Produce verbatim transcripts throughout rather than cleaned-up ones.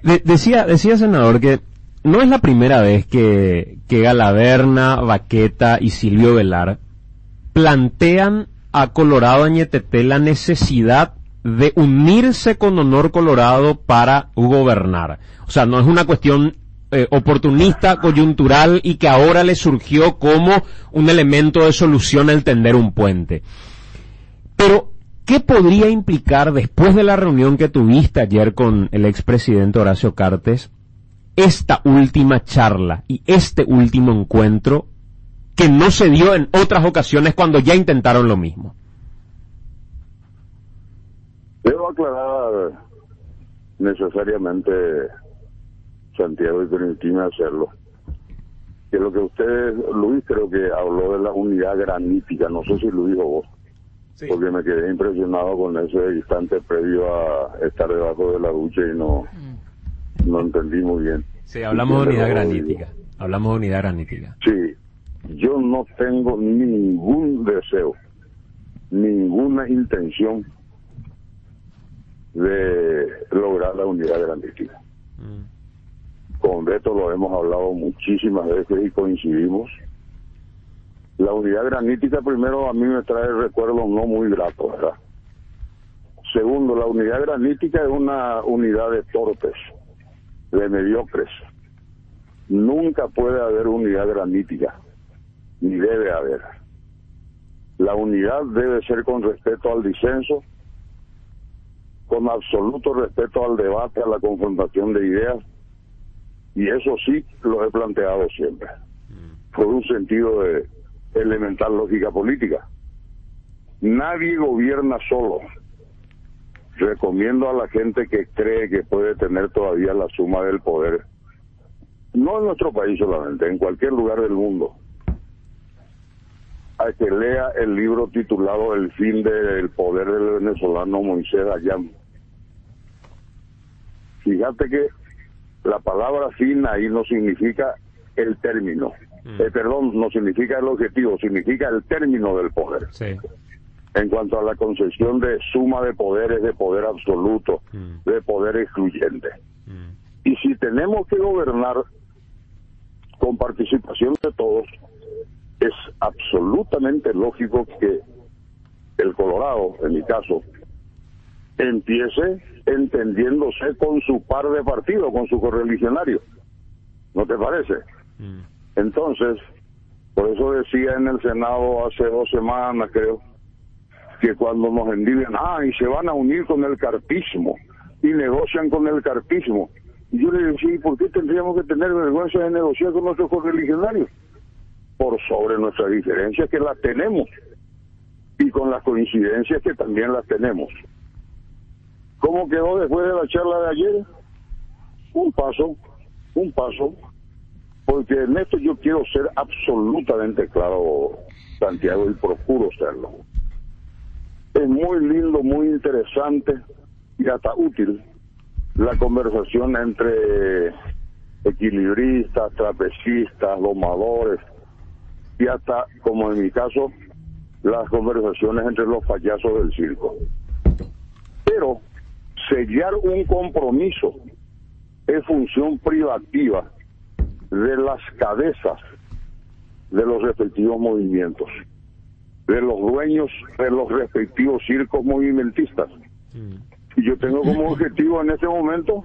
De, decía, decía senador que no es la primera vez que, que Galaverna, Baqueta y Silvio Velar plantean a Colorado Añeteté la necesidad de unirse con Honor Colorado para gobernar. O sea, no es una cuestión eh, oportunista, coyuntural y que ahora le surgió como un elemento de solución el tender un puente. Pero, ¿qué podría implicar después de la reunión que tuviste ayer con el expresidente Horacio Cartes, esta última charla y este último encuentro que no se dio en otras ocasiones cuando ya intentaron lo mismo? Debo aclarar necesariamente, Santiago, y permitirme hacerlo, que lo que usted, Luis, creo que habló de la unidad granítica, no sé si lo dijo vos, sí, porque me quedé impresionado con ese instante previo a estar debajo de la ducha y no, mm. no entendí muy bien. Sí, hablamos de unidad granítica, hablamos de unidad granítica. Sí, yo no tengo ningún deseo, ninguna intención de lograr la unidad granítica. Mm. Con Beto lo hemos hablado muchísimas veces y coincidimos. La unidad granítica, primero, a mí me trae recuerdos no muy gratos, ¿verdad? Segundo, la unidad granítica es una unidad de torpes, de mediocres. Nunca puede haber unidad granítica, ni debe haber. La unidad debe ser con respeto al disenso, con absoluto respeto al debate, a la confrontación de ideas, y eso sí lo he planteado siempre, por un sentido de elemental lógica política. Nadie gobierna solo. Recomiendo a la gente que cree que puede tener todavía la suma del poder, no en nuestro país solamente, en cualquier lugar del mundo, a que lea el libro titulado El fin del poder del venezolano Moisés Dayan. Fíjate que la palabra fin ahí no significa el término, mm. eh, perdón, no significa el objetivo, significa el término del poder. Sí. En cuanto a la concepción de suma de poderes, de poder absoluto, mm. de poder excluyente. Mm. Y si tenemos que gobernar con participación de todos, es absolutamente lógico que el Colorado, en mi caso, empiece entendiéndose con su par de partido, con su correligionario. ¿No te parece? Mm. Entonces, por eso decía en el Senado hace dos semanas, creo, que cuando nos envidian, ah, y se van a unir con el cartismo, y negocian con el cartismo. Y yo le decía, ¿y por qué tendríamos que tener vergüenza de negociar con nuestros correligionarios? Por sobre nuestras diferencias, que las tenemos, y con las coincidencias que también las tenemos. ¿Cómo quedó después de la charla de ayer? Un paso, un paso, porque en esto yo quiero ser absolutamente claro, Santiago, y procuro serlo. Es muy lindo, muy interesante y hasta útil la conversación entre equilibristas, trapecistas, domadores, y hasta, como en mi caso, las conversaciones entre los payasos del circo. Pero sellar un compromiso es función privativa de las cabezas de los respectivos movimientos, de los dueños de los respectivos circos movimentistas. Mm. Y yo tengo como objetivo en este momento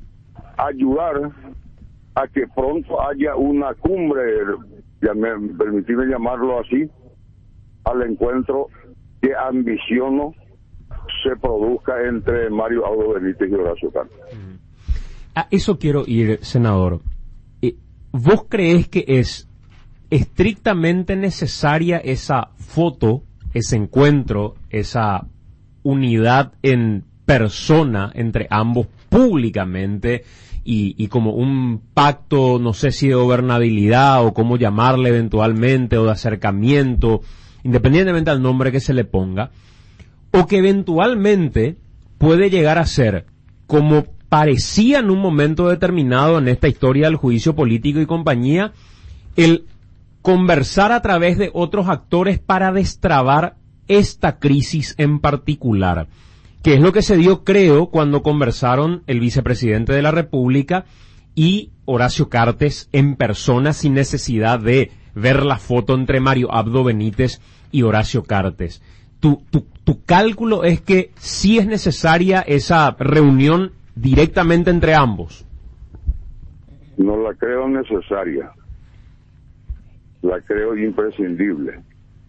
ayudar a que pronto haya una cumbre, ya me permitíme llamarlo así, al encuentro que ambiciono se produzca entre Mario Audo Benítez y Horacio Cartes. Mm. A eso quiero ir, senador. Eh, ¿Vos creés que es estrictamente necesaria esa foto, ese encuentro, esa unidad en persona entre ambos públicamente y, y como un pacto, no sé si de gobernabilidad o cómo llamarle eventualmente, o de acercamiento, independientemente del nombre que se le ponga, o que eventualmente puede llegar a ser, como parecía en un momento determinado en esta historia del juicio político y compañía, el conversar a través de otros actores para destrabar esta crisis en particular? que es lo que se dio, creo, cuando conversaron el vicepresidente de la República y Horacio Cartes en persona, sin necesidad de ver la foto entre Mario Abdo Benítez y Horacio Cartes. Tu, tu, tu cálculo es que sí es necesaria esa reunión directamente entre ambos. No la creo necesaria, la creo imprescindible.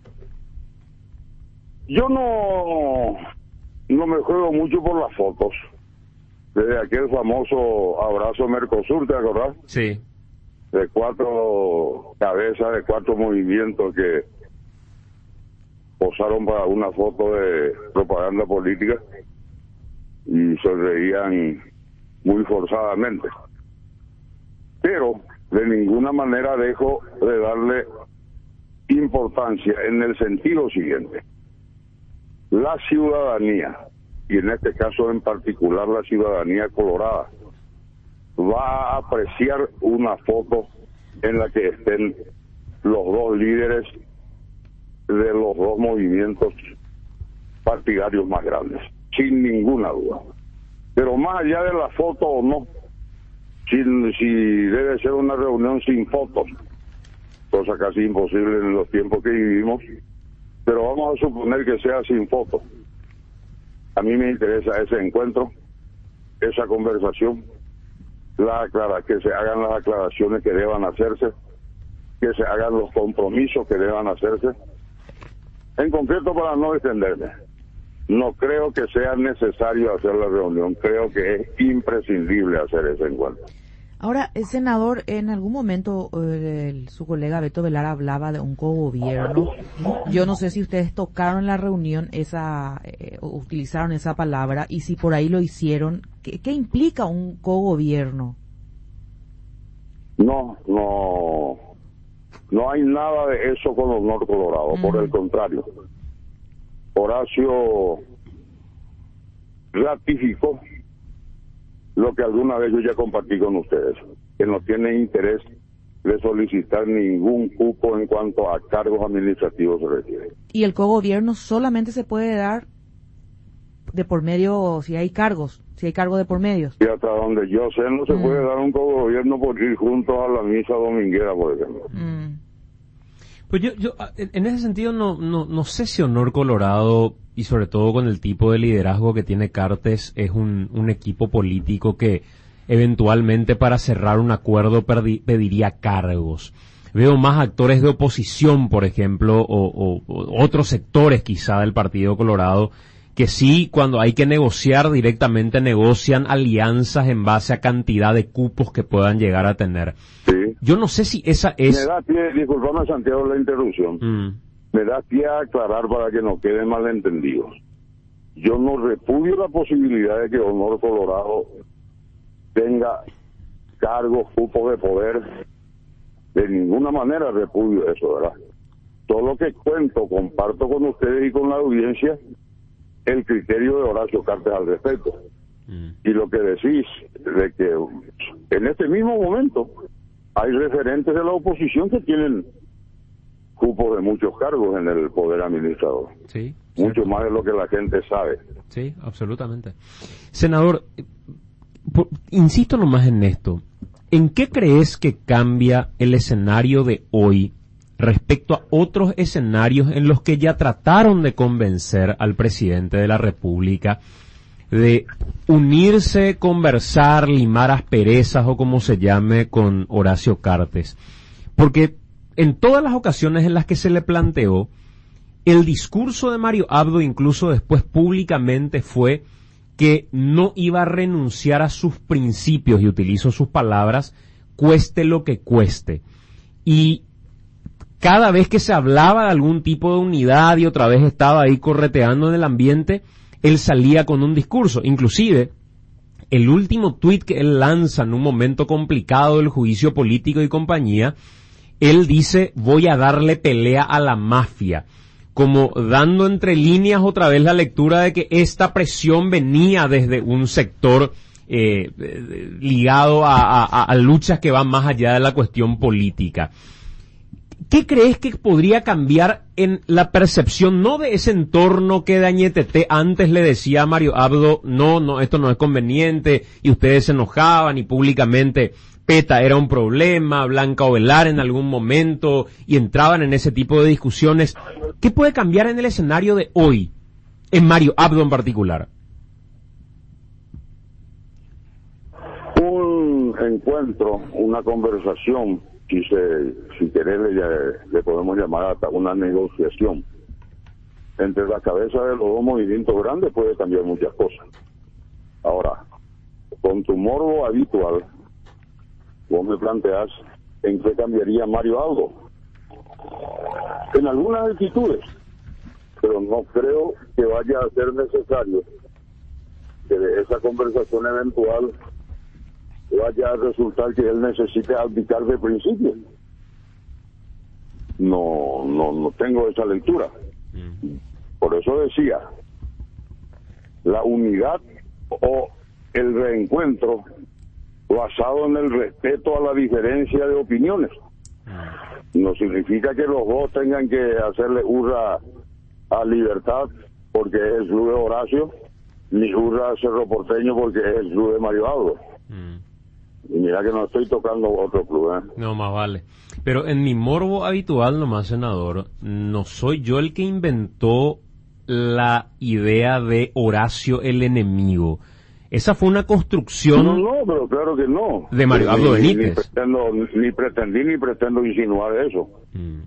Yo no, no me juego mucho por las fotos, desde aquel famoso abrazo Mercosur, ¿te acordás? Sí. De cuatro cabezas, de cuatro movimientos que posaron para una foto de propaganda política y sonreían muy forzadamente. Pero de ninguna manera dejo de darle importancia en el sentido siguiente. La ciudadanía, y en este caso en particular la ciudadanía colorada, va a apreciar una foto en la que estén los dos líderes de los dos movimientos partidarios más grandes, sin ninguna duda. Pero más allá de la foto o no, si, si debe ser una reunión sin fotos, cosa casi imposible en los tiempos que vivimos, pero vamos a suponer que sea sin fotos. A mí me interesa ese encuentro, esa conversación, la aclara, que se hagan las aclaraciones que deban hacerse, que se hagan los compromisos que deban hacerse. En concreto, para no extenderme, no creo que sea necesario hacer la reunión, creo que es imprescindible hacer ese encuentro. Ahora, el senador, en algún momento eh, el, su colega Beto Velar hablaba de un cogobierno. Yo no sé si ustedes tocaron en la reunión esa, eh, o utilizaron esa palabra, y si por ahí lo hicieron. ¿Qué, qué implica un cogobierno? No, no, no hay nada de eso con los norcolorados, mm. por el contrario. Horacio ratificó lo que alguna vez yo ya compartí con ustedes, que no tiene interés de solicitar ningún cupo en cuanto a cargos administrativos se refiere. ¿Y el cogobierno solamente se puede dar de por medio, si hay cargos, si hay cargo de por medio? Y hasta donde yo sé, no se mm. puede dar un cogobierno por ir juntos a la misa dominguera, por ejemplo. Mm. Pues yo, yo, en ese sentido, no, no, no sé si Honor Colorado, y sobre todo con el tipo de liderazgo que tiene Cartes, es un, un equipo político que eventualmente para cerrar un acuerdo perdi, pediría cargos. Veo más actores de oposición, por ejemplo, o, o, o otros sectores quizá del Partido Colorado, que sí, cuando hay que negociar directamente, negocian alianzas en base a cantidad de cupos que puedan llegar a tener. Sí. Yo no sé si esa es... Me da pie, disculpame Santiago la interrupción, mm. me da pie a aclarar para que no queden malentendidos. Yo no repudio la posibilidad de que Honor Colorado tenga cargos, cupos de poder. De ninguna manera repudio eso, ¿verdad? Todo lo que cuento, comparto con ustedes y con la audiencia el criterio de Horacio Cartes al respecto. Mm. Y lo que decís, de que en este mismo momento hay referentes de la oposición que tienen cupos de muchos cargos en el poder administrador. Sí. Mucho cierto. más de lo que la gente sabe. Sí, absolutamente. Senador, por, insisto nomás en esto. ¿En qué crees que cambia el escenario de hoy respecto a otros escenarios en los que ya trataron de convencer al presidente de la República de unirse, conversar, limar asperezas o como se llame con Horacio Cartes? Porque en todas las ocasiones en las que se le planteó, el discurso de Mario Abdo, incluso después públicamente, fue que no iba a renunciar a sus principios, y utilizo sus palabras, cueste lo que cueste. Y cada vez que se hablaba de algún tipo de unidad y otra vez estaba ahí correteando en el ambiente, él salía con un discurso. Inclusive, el último tuit que él lanza en un momento complicado del juicio político y compañía, él dice, voy a darle pelea a la mafia, como dando entre líneas otra vez la lectura de que esta presión venía desde un sector eh, ligado a, a, a luchas que van más allá de la cuestión política. ¿qué crees que podría cambiar en la percepción, no de ese entorno que de Añetete antes le decía a Mario Abdo, no, no, esto no es conveniente, y ustedes se enojaban y públicamente Peta era un problema, Blanca Ovelar en algún momento, y entraban en ese tipo de discusiones? ¿Qué puede cambiar en el escenario de hoy, en Mario Abdo en particular? Un encuentro, una conversación, si se, si querés le, le podemos llamar hasta una negociación entre la cabeza de los dos movimientos grandes puede cambiar muchas cosas. Ahora, con tu morbo habitual, vos me planteás en qué cambiaría Mario Abdo. En algunas actitudes, pero no creo que vaya a ser necesario que de esa conversación eventual vaya a resultar que él necesite abdicar de principio. No, no, no tengo esa lectura. Por eso decía, la unidad o el reencuentro basado en el respeto a la diferencia de opiniones. No significa que los dos tengan que hacerle hurra a Libertad porque es el club de Horacio, ni hurra a Cerro Porteño porque es el club de Mario Abdo. Mm. Y mira que no estoy tocando otro club, ¿eh? No, más vale. Pero en mi morbo habitual nomás, senador, no soy yo el que inventó la idea de Horacio el enemigo. Esa fue una construcción... No, no, pero claro que no. De Mario Abdo Benítez. Ni, ni, pretendo, ni pretendí ni pretendo insinuar eso. Mm.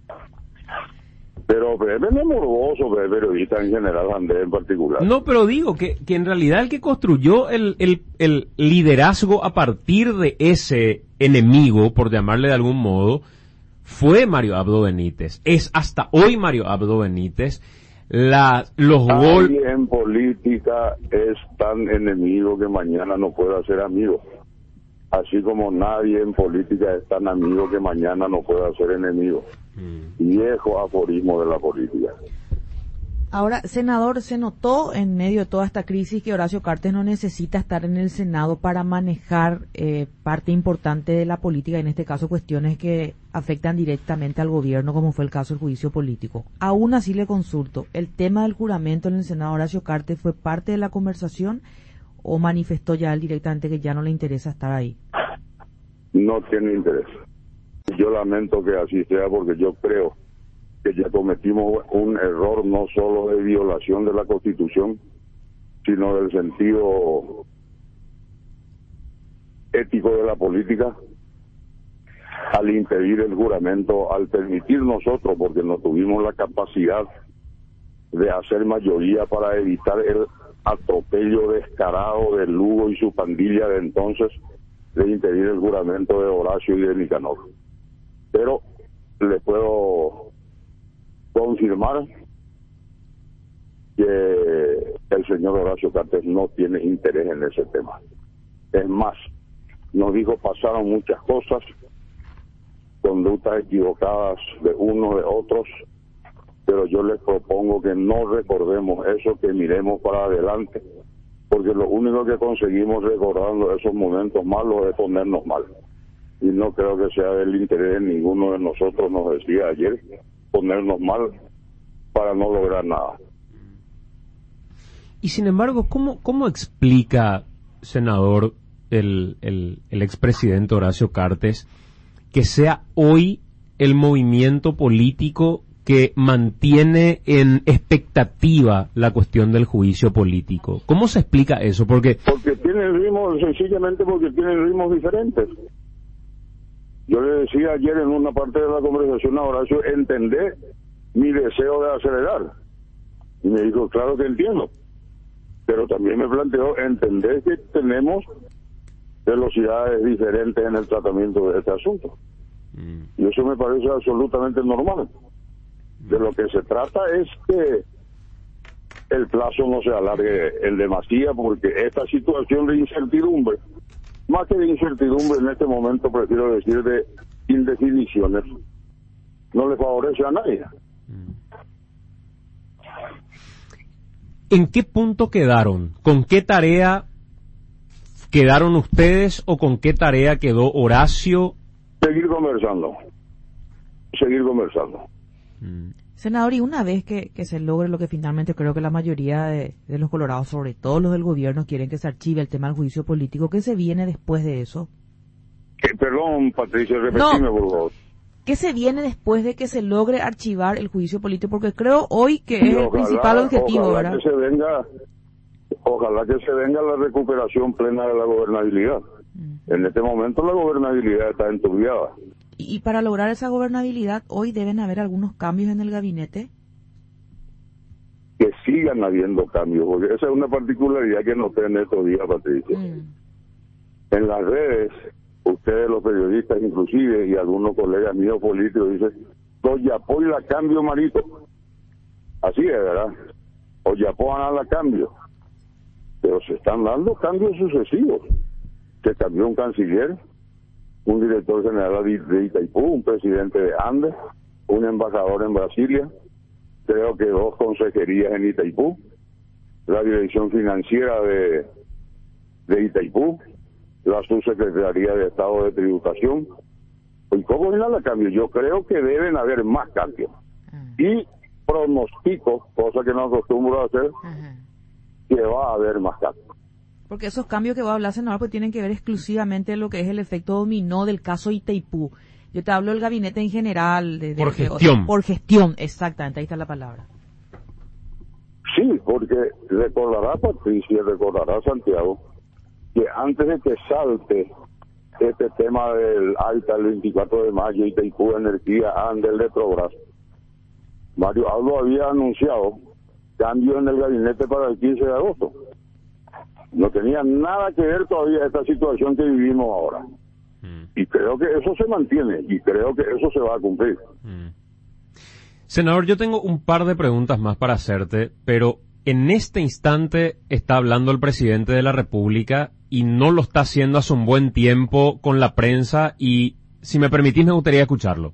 Pero Pepe no es morboso, Pepe, periodista en general, Andrés en particular. No, pero digo que, que en realidad el que construyó el, el, el liderazgo a partir de ese enemigo, por llamarle de algún modo, fue Mario Abdo Benítez. Es hasta hoy Mario Abdo Benítez. La, los goles... Nadie en política es tan enemigo que mañana no pueda ser amigo. Así como nadie en política es tan amigo que mañana no pueda ser enemigo. Mm. Viejo aforismo de la política. Ahora, senador, se notó en medio de toda esta crisis que Horacio Cartes no necesita estar en el Senado para manejar eh, parte importante de la política, en este caso cuestiones que afectan directamente al gobierno, como fue el caso del juicio político. Aún así le consulto, ¿el tema del juramento en el Senado Horacio Cartes fue parte de la conversación o manifestó ya él directamente que ya no le interesa estar ahí? No tiene interés. Yo lamento que así sea porque yo creo que ya cometimos un error no solo de violación de la Constitución, sino del sentido ético de la política, al impedir el juramento, al permitir nosotros, porque no tuvimos la capacidad de hacer mayoría para evitar el atropello descarado de Lugo y su pandilla de entonces, de impedir el juramento de Horacio y de Nicanor. Pero le puedo confirmar que el señor Horacio Cartes no tiene interés en ese tema. Es más, nos dijo pasaron muchas cosas, conductas equivocadas de unos de otros, pero yo les propongo que no recordemos eso, que miremos para adelante, porque lo único que conseguimos recordando esos momentos malos es ponernos mal. Y no creo que sea del interés de ninguno de nosotros, nos decía ayer, ponernos mal para no lograr nada. Y sin embargo, ¿cómo, cómo explica, senador, el, el, el expresidente Horacio Cartes, que sea hoy el movimiento político que mantiene en expectativa la cuestión del juicio político? ¿Cómo se explica eso? Porque porque tienen ritmos, sencillamente porque tienen ritmos diferentes. Yo le decía ayer en una parte de la conversación a Horacio, entender mi deseo de acelerar. Y me dijo, claro que entiendo. Pero también me planteó entender que tenemos velocidades diferentes en el tratamiento de este asunto. Mm. Y eso me parece absolutamente normal. De lo que se trata es que el plazo no se alargue en demasía, porque esta situación de incertidumbre, más que de incertidumbre en este momento, prefiero decir de indefiniciones, no le favorece a nadie. ¿En qué punto quedaron? ¿Con qué tarea quedaron ustedes o con qué tarea quedó Horacio? Seguir conversando. seguir conversando. Mm. Senador, y una vez que, que se logre lo que finalmente creo que la mayoría de, de los colorados, sobre todo los del gobierno, quieren que se archive el tema del juicio político, ¿qué se viene después de eso? Eh, perdón, Patricia, repetime, no. por favor. ¿Qué se viene después de que se logre archivar el juicio político? Porque creo hoy que es ojalá, el principal objetivo, ojalá ¿verdad? Que se venga, ojalá que se venga la recuperación plena de la gobernabilidad. Mm. En este momento la gobernabilidad está enturbiada. Y para lograr esa gobernabilidad, hoy deben haber algunos cambios en el gabinete. Que sigan habiendo cambios, porque esa es una particularidad que noté en estos días, Patricia. Mm. En las redes, ustedes los periodistas inclusive, y algunos colegas míos políticos dicen, Ollapó y la cambio, Marito. Así es, ¿verdad? Ollapó a la cambio. Pero se están dando cambios sucesivos. Se cambió un canciller, un director general de Itaipú, un presidente de Andes, un embajador en Brasilia, creo que dos consejerías en Itaipú, la dirección financiera de, de Itaipú, la subsecretaría de Estado de Tributación. ¿Y cómo viene la cambio? Yo creo que deben haber más cambios. Uh-huh. Y pronostico, cosa que no acostumbro a hacer, uh-huh. que va a haber más cambios. Porque esos cambios que voy a hablar, senador, pues tienen que ver exclusivamente con lo que es el efecto dominó del caso Itaipú. Yo te hablo del gabinete en general. De, de, por gestión. O sea, por gestión, exactamente, ahí está la palabra. Sí, porque recordará Patricia, recordará Santiago, que antes de que salte este tema del alta el veinticuatro de mayo, Itaipú Energía, Andes, Electrobras, Mario Aldo había anunciado cambios en el gabinete para el quince de agosto. No tenía nada que ver todavía esta situación que vivimos ahora. Mm. Y creo que eso se mantiene, y creo que eso se va a cumplir. Mm. Senador, yo tengo un par de preguntas más para hacerte, pero en este instante está hablando el presidente de la República y no lo está haciendo hace un buen tiempo con la prensa, y si me permitís me gustaría escucharlo.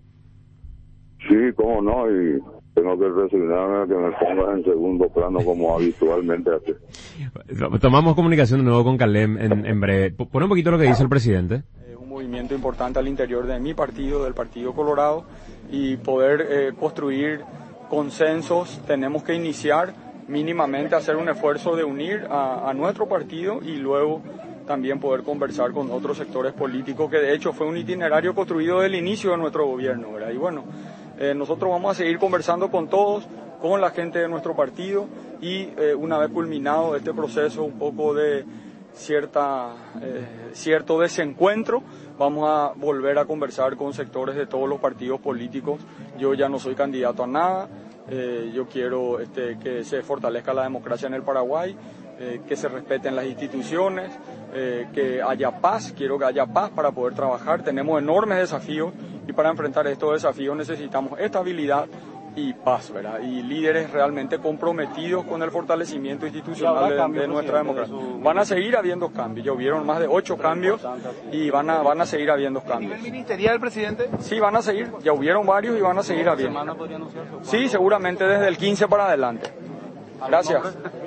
Sí, cómo no, y tengo que resignarme a que me pongas en segundo plano como habitualmente hace. Tomamos comunicación de nuevo con Calem en, en breve. Pon un poquito lo que dice el presidente. Es un movimiento importante al interior de mi partido, del Partido Colorado, y poder eh, construir consensos. Tenemos que iniciar mínimamente, hacer un esfuerzo de unir a, a nuestro partido y luego también poder conversar con otros sectores políticos, que de hecho fue un itinerario construido desde el inicio de nuestro gobierno, ¿verdad? Y bueno, eh, nosotros vamos a seguir conversando con todos, con la gente de nuestro partido, y eh, una vez culminado este proceso un poco de cierta eh, cierto desencuentro, vamos a volver a conversar con sectores de todos los partidos políticos. Yo ya no soy candidato a nada, eh, yo quiero este, que se fortalezca la democracia en el Paraguay, eh, que se respeten las instituciones, eh, que haya paz, quiero que haya paz para poder trabajar. Tenemos enormes desafíos y para enfrentar estos desafíos necesitamos estabilidad y paz, ¿verdad? Y líderes realmente comprometidos con el fortalecimiento institucional de, de nuestra democracia. Van a seguir habiendo cambios, ya hubieron más de ocho cambios y van a van a seguir habiendo cambios. ¿A nivel ministerial, presidente? Sí, van a seguir, ya hubieron varios y van a seguir habiendo. Sí, seguramente desde el quince para adelante. Gracias.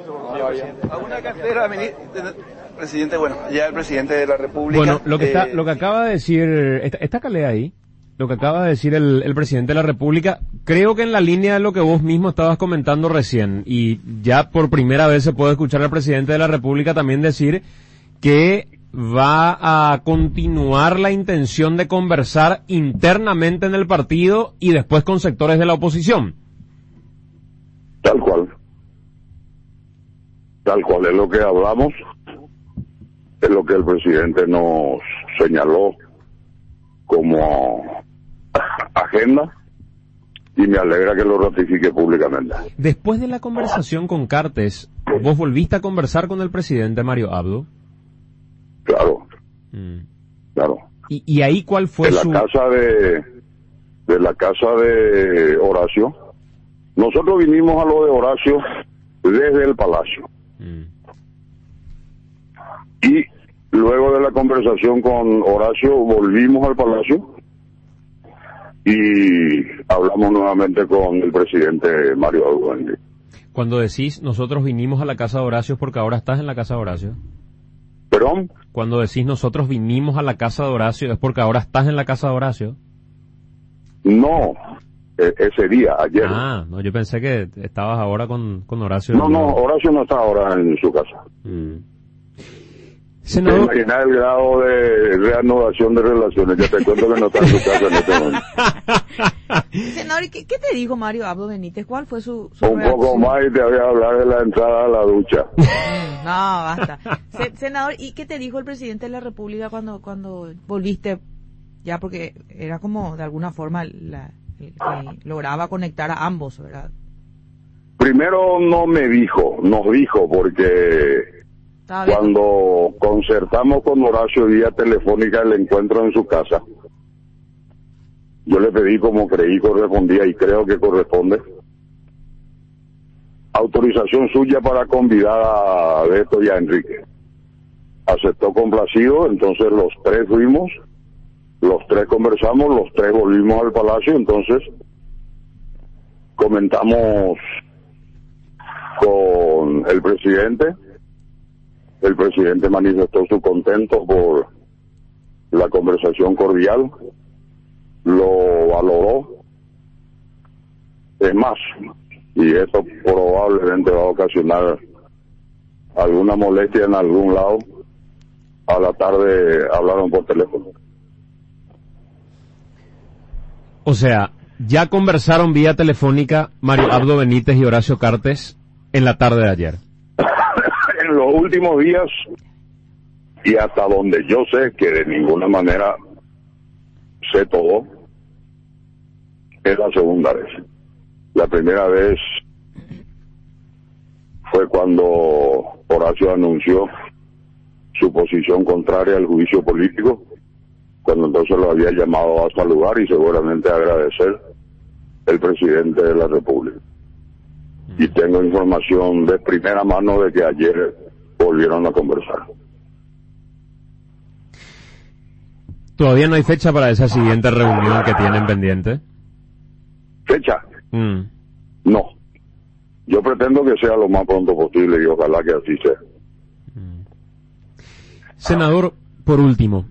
¿Alguna cartera, presidente? Bueno, ya el presidente de la República. Bueno, lo que está, lo que acaba de decir, ¿está, está Calea ahí? Lo que acaba de decir el, el presidente de la República, creo que en la línea de lo que vos mismo estabas comentando recién, y ya por primera vez se puede escuchar al presidente de la República también decir que va a continuar la intención de conversar internamente en el partido y después con sectores de la oposición. Tal cual. Tal cual es lo que hablamos, es lo que el presidente nos señaló como agenda, y me alegra que lo ratifique públicamente. Después de la conversación con Cartes, ¿vos volviste a conversar con el presidente Mario Abdo? Claro, mm. claro. ¿Y, y ahí cuál fue de su...? la casa de, de la casa de Horacio. Nosotros vinimos a lo de Horacio desde el Palacio. Mm. Y luego de la conversación con Horacio volvimos al Palacio y hablamos nuevamente con el presidente Mario Abdo. Cuando decís nosotros vinimos a la casa de Horacio, ¿es porque ahora estás en la casa de Horacio? ¿Perdón? Cuando decís nosotros vinimos a la casa de Horacio, ¿es porque ahora estás en la casa de Horacio? No, e- ese día, ayer. Ah, no, yo pensé que estabas ahora con, con Horacio. No, no, Horacio no está ahora en su casa. Mm. Te Senador, imaginas el grado de reanudación de relaciones, que te cuento que no está en su casa en este momento. Senador, ¿y ¿qué, qué te dijo Mario Abdo Benítez? ¿Cuál fue su, su Un reacción? poco más y te voy a hablar de la entrada a la ducha. Mm, No, basta. Se- senador, ¿y qué te dijo el presidente de la República cuando cuando volviste? Ya porque era como de alguna forma la, el que lograba conectar a ambos, ¿verdad? Primero no me dijo, nos dijo, porque Estaba bien. cuando concertamos con Horacio vía telefónica el encuentro en su casa, yo le pedí como creí correspondía y creo que corresponde, autorización suya para convidar a Beto y a Enrique. Aceptó complacido, entonces los tres fuimos, los tres conversamos, los tres volvimos al palacio, entonces comentamos con el presidente. El presidente manifestó su contento por la conversación cordial, lo valoró. Es más, y eso probablemente va a ocasionar alguna molestia en algún lado, a la tarde hablaron por teléfono. o sea, ya conversaron vía telefónica Mario Abdo Benítez y Horacio Cartes en la tarde de ayer. En los últimos días, y hasta donde yo sé que de ninguna manera sé todo, es la segunda vez. La primera vez fue cuando Horacio anunció su posición contraria al juicio político, cuando entonces lo había llamado a saludar y seguramente a agradecer el presidente de la República. Y tengo información de primera mano de que ayer volvieron a conversar. Todavía no hay fecha para esa siguiente reunión que tienen pendiente. ¿Fecha? Mm. No. Yo pretendo que sea lo más pronto posible y ojalá que así sea. Senador, por último,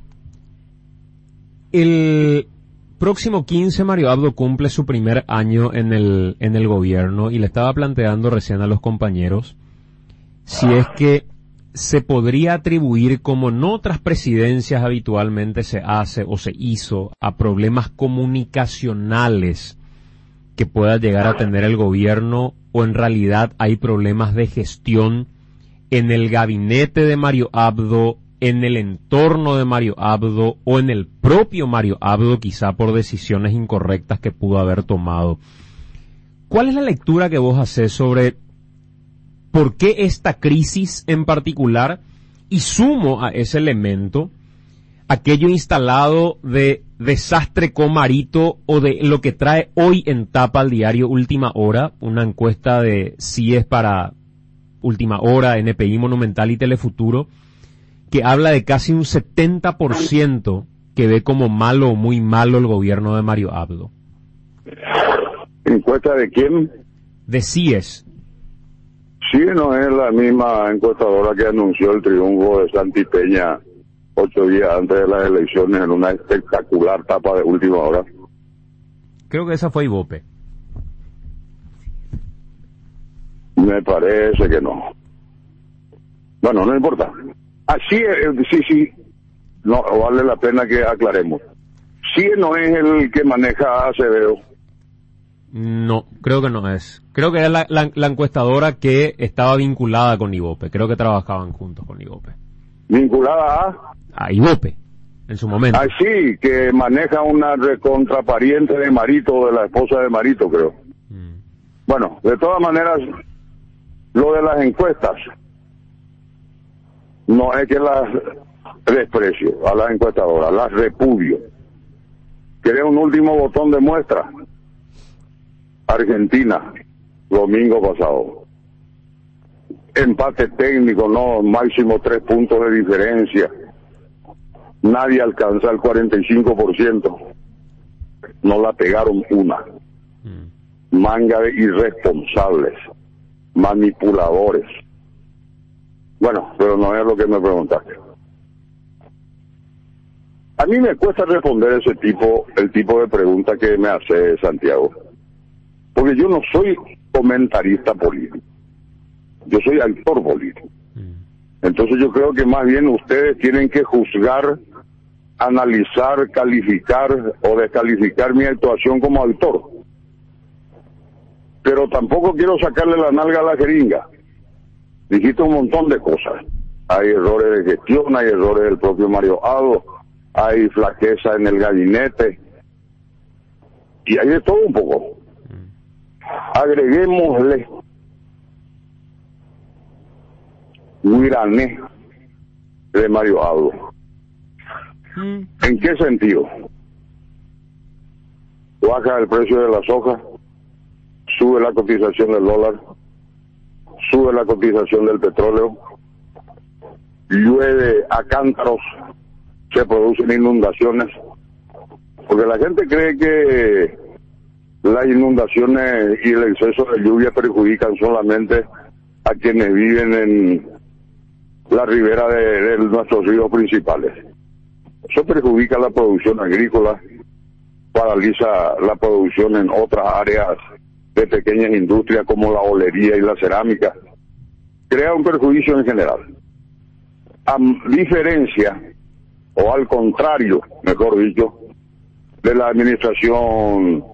el próximo quince Mario Abdo cumple su primer año en el en el gobierno y le estaba planteando recién a los compañeros si es que se podría atribuir, como en otras presidencias habitualmente se hace o se hizo, a problemas comunicacionales que pueda llegar a tener el gobierno, o en realidad hay problemas de gestión en el gabinete de Mario Abdo, en el entorno de Mario Abdo o en el propio Mario Abdo, quizá por decisiones incorrectas que pudo haber tomado. ¿Cuál es la lectura que vos hacés sobre por qué esta crisis en particular? Y sumo a ese elemento aquello instalado de desastre comarito, o de lo que trae hoy en tapa al diario Última Hora, una encuesta de C I E S para Última Hora, N P I Monumental y Telefuturo, que habla de casi un setenta por ciento que ve como malo o muy malo el gobierno de Mario Abdo. ¿Encuesta de quién? De C I E S. Sí, no es la misma encuestadora que anunció el triunfo de Santi Peña ocho días antes de las elecciones en una espectacular tapa de Última Hora. Creo que esa fue Ibope. Me parece que no. Bueno, no importa. Así, eh, sí, sí, no vale la pena que aclaremos. Sí, no es el que maneja a Acevedo. No, creo que no es. Creo que era la, la, la encuestadora que estaba vinculada con Ibope. Creo que trabajaban juntos con Ibope. ¿Vinculada a? A Ibope, en su momento. Ah, sí, que maneja una recontrapariente de Marito, de la esposa de Marito, creo. Mm. Bueno, de todas maneras, lo de las encuestas, no es que las desprecio a las encuestadoras, las repudio. ¿Querés un último botón de muestra? Argentina, domingo pasado. Empate técnico, no, máximo tres puntos de diferencia. Nadie alcanza el cuarenta y cinco por ciento. No la pegaron una. Mm. Manga de irresponsables, manipuladores. Bueno, pero no es lo que me preguntaste. A mí me cuesta responder ese tipo, el tipo de pregunta que me hace Santiago. Porque yo no soy comentarista político. Yo soy actor político. Entonces yo creo que más bien ustedes tienen que juzgar, analizar, calificar o descalificar mi actuación como actor. Pero tampoco quiero sacarle la nalga a la jeringa. Dijiste un montón de cosas. Hay errores de gestión, hay errores del propio Mario Ado, hay flaqueza en el gabinete, y hay de todo un poco. Agreguémosle Guirané de Mario Ado. ¿En qué sentido? Baja el precio de la soja, sube la cotización del dólar, sube la cotización del petróleo, llueve a cántaros, se producen inundaciones, porque la gente cree que las inundaciones y el exceso de lluvia perjudican solamente a quienes viven en la ribera de, de nuestros ríos principales. Eso perjudica la producción agrícola, paraliza la producción en otras áreas de pequeñas industrias como la olería y la cerámica, crea un perjuicio en general. A diferencia, o al contrario, mejor dicho, de la administración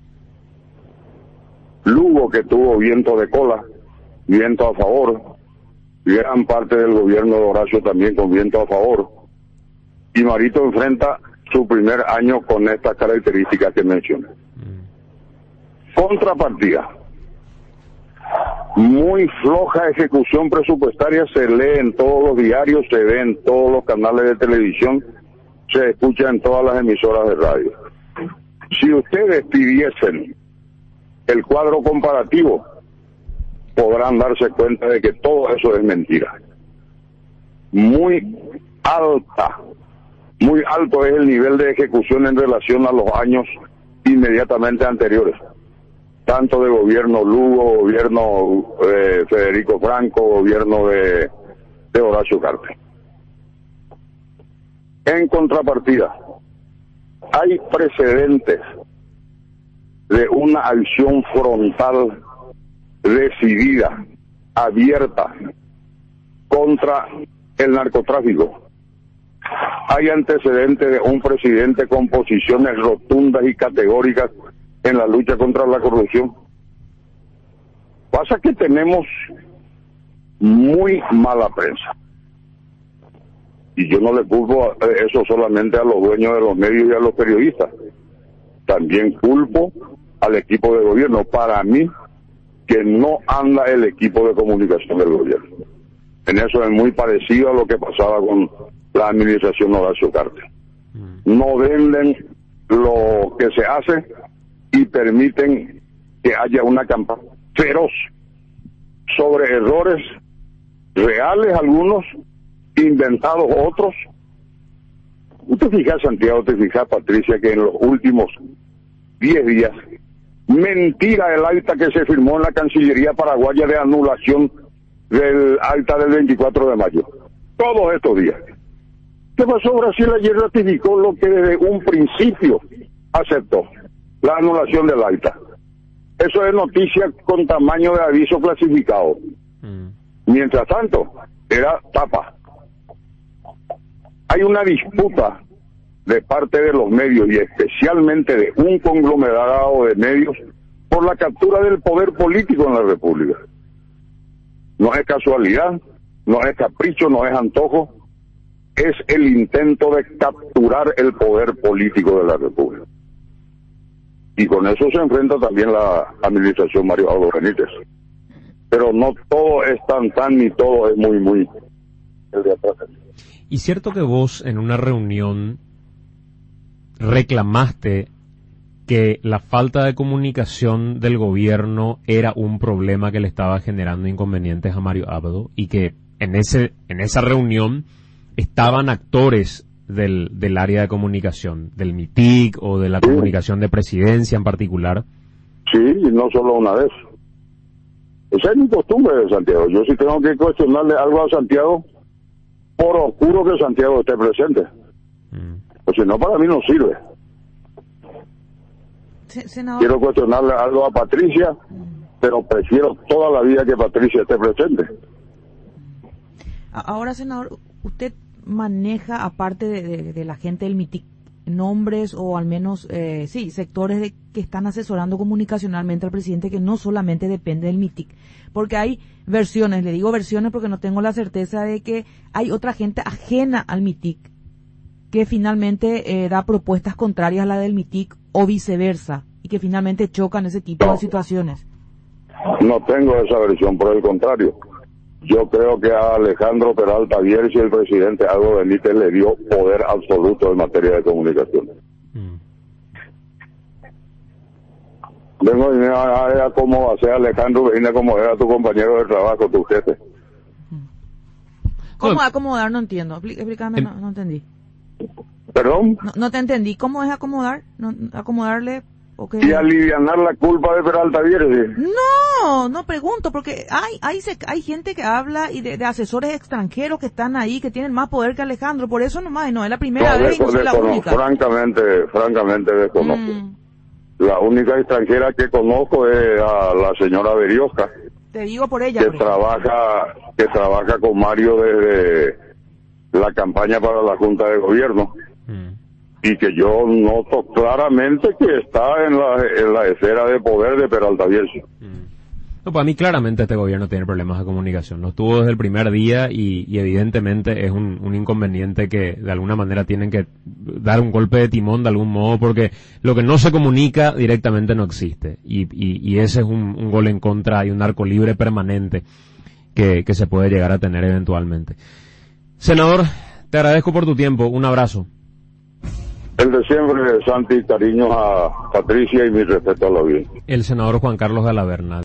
Lugo, que tuvo viento de cola, viento a favor, gran parte del gobierno de Horacio también con viento a favor, y Marito enfrenta su primer año con estas características que mencioné. Contrapartida, muy floja ejecución presupuestaria, se lee en todos los diarios, se ve en todos los canales de televisión, se escucha en todas las emisoras de radio. Si ustedes pidiesen el cuadro comparativo, podrán darse cuenta de que todo eso es mentira. Muy alta, muy alto es el nivel de ejecución en relación a los años inmediatamente anteriores, tanto de gobierno Lugo, gobierno eh, Federico Franco, gobierno de, de Horacio Cartes. En contrapartida, hay precedentes de una acción frontal decidida, abierta, contra el narcotráfico. Hay antecedentes de un presidente con posiciones rotundas y categóricas en la lucha contra la corrupción. Pasa que tenemos muy mala prensa. Y yo no le culpo eso solamente a los dueños de los medios y a los periodistas. También culpo al equipo de gobierno. Para mí, que no anda el equipo de comunicación del gobierno. En eso es muy parecido a lo que pasaba con la administración Horacio Cartes. No venden lo que se hace y permiten que haya una campaña feroz sobre errores reales, algunos inventados, otros. Usted fija, Santiago, te fija, Patricia, que en los últimos diez días, mentira el acta que se firmó en la Cancillería paraguaya de anulación del acta del veinticuatro de mayo. Todos estos días. ¿Qué pasó? Brasil ayer ratificó lo que desde un principio aceptó, la anulación del acta. Eso es noticia con tamaño de aviso clasificado. Mm. Mientras tanto, era tapa. Hay una disputa de parte de los medios y especialmente de un conglomerado de medios por la captura del poder político en la República. No es casualidad, no es capricho, no es antojo, es el intento de capturar el poder político de la República. Y con eso se enfrenta también la administración Mario Aldo Benítez. Pero no todo es tan tan ni todo es muy muy el de atrás. Y cierto que vos en una reunión reclamaste que la falta de comunicación del gobierno era un problema que le estaba generando inconvenientes a Mario Abdo y que en ese en esa reunión estaban actores del, del área de comunicación, del MITIC o de la sí. comunicación de presidencia en particular. Sí, y no solo una vez. Esa es mi costumbre de Santiago. Yo sí tengo que cuestionarle algo a Santiago, por oscuro que Santiago esté presente. Mm. Pues si no, para mí no sirve. Senador. Quiero cuestionarle algo a Patricia, pero prefiero toda la vida que Patricia esté presente. Ahora, senador, usted maneja, aparte de, de, de la gente del MITIC, nombres o al menos, eh, sí, sectores de, que están asesorando comunicacionalmente al presidente, que no solamente depende del MITIC, porque hay versiones, le digo versiones porque no tengo la certeza de que hay otra gente ajena al MITIC que finalmente eh, da propuestas contrarias a la del MITIC o viceversa, y que finalmente chocan ese tipo no, de situaciones. No tengo esa versión, por el contrario. Yo creo que a Alejandro Peralta Bierzi, el presidente Aldo Benítez, le dio poder absoluto en materia de comunicación. Mm. Vengo a, a, a como hacer Alejandro, viene a acomodar a tu compañero de trabajo, tu jefe. ¿Cómo bueno, acomodar? No entiendo. Explícame, eh, no, no entendí. ¿Perdón? No, no te entendí. ¿Cómo es acomodar? No, ¿Acomodarle? Okay. Y alivianar la culpa de Peralta Bierzi. No, no pregunto, porque hay hay hay gente que habla y de, de asesores extranjeros que están ahí, que tienen más poder que Alejandro, por eso nomás, no es la primera no, vez y no es la única. Francamente, francamente desconozco. Mm. La única extranjera que conozco es a la señora Berioska. Te digo por ella. Que por trabaja, que trabaja con Mario desde la campaña para la Junta de Gobierno. Mm. Y que yo noto claramente que está en la, en la esfera de poder de Peralta Bierzi. No, para mí claramente este gobierno tiene problemas de comunicación. Lo tuvo desde el primer día y, y evidentemente es un, un inconveniente que de alguna manera tienen que dar un golpe de timón de algún modo, porque lo que no se comunica directamente no existe. Y, y, y ese es un, un gol en contra y un arco libre permanente que, que se puede llegar a tener eventualmente. Senador, te agradezco por tu tiempo. Un abrazo. El de siempre, Santi, cariños a Patricia y mi respeto a la vida. El senador Juan Carlos Galaverna.